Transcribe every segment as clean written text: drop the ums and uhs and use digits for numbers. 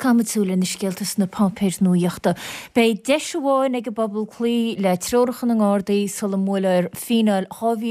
Camatúla na scialtas na pampéir nuíochta. Bei deisháin ag bobbal clí le trórachan an árdaí sola múla fíneal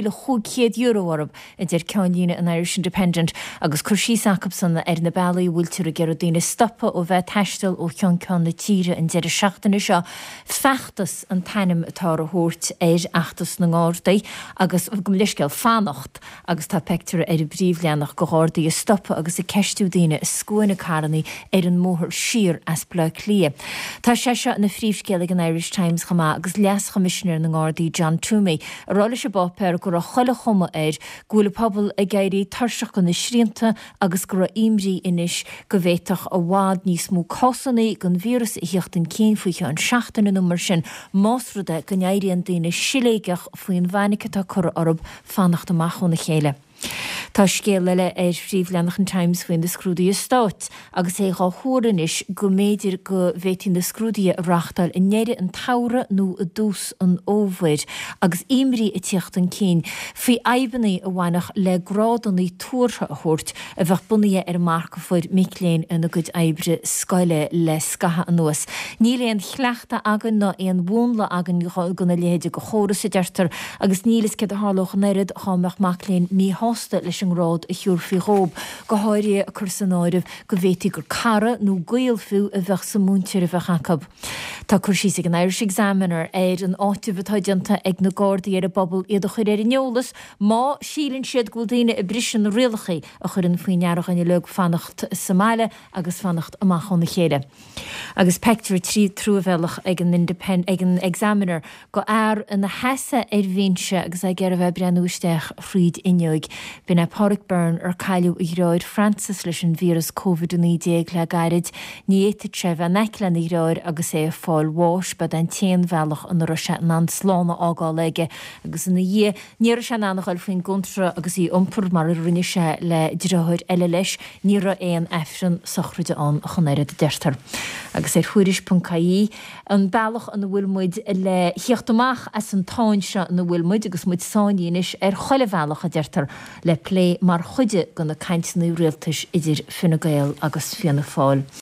€5,500 idir ceanlína an Irish Independent agus Cursí Jacobson na na bailí bhfuiltear a gceadú daoine stoppa ó bheith teistil ó ceann na tíre in deidir seachtainna seo feachtas an tanim atá a thuirt achtas na árdaí agus go leisceil fannacht agus tá pectar ar bríomhleannach go árdaí a stoppa agus i ceistú daoine is scuainna caranaí an móthir siar as bla clia. Tá sé seo na phríomhscéalaigh an Irish Times chama agus leas commissioner na gádaí John Toomey a rála sé bápéir gur a chola chuma gúla pobl a gairí tarseach go na srianta agus gur a imrí inis go bhéiteach a bhád níos mú cosannaí gon vírus i hiochtan cén faoiche an seachtainna numar sin másrada go néiríonn daoine siléigeach faoin bhainigh tá cur orb fannacht amach na chéile. Tá scéal leile phríomhleannach an Times faoin de scrúdaí a Stát agus é gá thuairnis go méidir go bhhéitín de scrúdaí a bhreachtáil in néire an tara nó a dús an ómhaid agus imrí i tíocht an cín faoi aibannaí a bhainach le grádaí túirtha a thuirt a bheith bunaí ar marca foiid micléin in a gcuid aibre scoile le scatha an nuas. Ní léon chleachta agan ná éon bhúnla agan gona léide go chóras a deirtar agus nílas cé a hálóch neirid chámach macléin mí hásta leis an rád a thiúr fí rób go háirí a cursanáirih go bhétí gur cara nó gail fiú a bheith sa múntear a bheith chacab. Tá Cursí an Irish Examiner an áitiúbhatáideanta ag na gádaí ar a bobbal iad a chuir ar neolalas má sílann siad go daoine i brisin rialachaí a chur an faoinearach an le fannacht Somália agus fannacht amach na chéile. Agus pectar trí trúbhealach ag an Examiner go air in na heasa bhíonse agus ag ar a bheith breanúisteach fríd inneoig. Bina Pádraig Byrne ar caiiliú i ráid Francis leis an vírus COVID-19 le gairid ní éite treh a neclan i ráid agus é fáil bháis bad an téan bhealach an Russia ná slána ágá leige agus in dhé níar se nánachail faoin gontra agus í umpur mar a rinne se le dráid eile leis ní ra éon efran sochruide an chonéire de deirtar. Agus chuiris.caí an bailach an bhfuilmuid le hiochtamach as an táin se na bhfuilmuid agus muid sáiníis ar choile bhealach a deirtar le lé mar chuide gona caint na rialtas idir Fine Gael agus Fianna Fáil.